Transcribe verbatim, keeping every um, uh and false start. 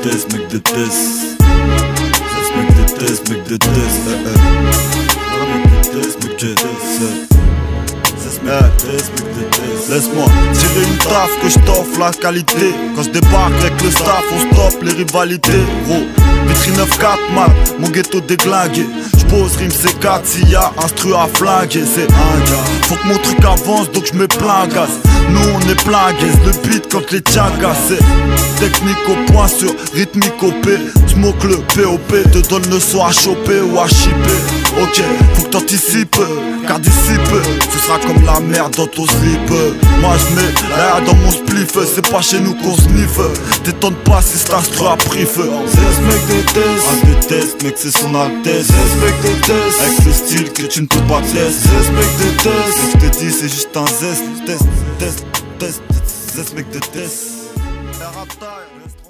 déteste, mec déteste. Zest mec déteste, mec déteste. Eh eh. Mec déteste, mec déteste. Laisse-moi tirer une taf que je t'offre la qualité. Quand je débarque avec le staff, on stoppe les rivalités. Gros, vitrine neuf quatre mat, mon ghetto déglingué. J'pose rime C quatre s'il y a instru à flinguer. C'est un gars, faut que mon truc avance donc j'mets plein gaz. Nous on est plein gaze, le beat quand les tiens cassés. Technique au point sur rythmique au P. Smoke le P O P, te donne le son à choper ou à shipper. Ok, faut que t'anticipes, car d'ici peu, ce sera comme la merde dans ton slip. Moi j'mets l'air dans mon spliff, c'est pas chez nous qu'on sniffe. T'étonnes pas si c'est l'instru à prix feu. Zest mec déteste, ah déteste mec c'est son altesse. Zest mec déteste, avec le style que tu ne peux pas tester. Zest mec déteste, ce que je te dis c'est juste un zest. Test, test, test, zest mec déteste.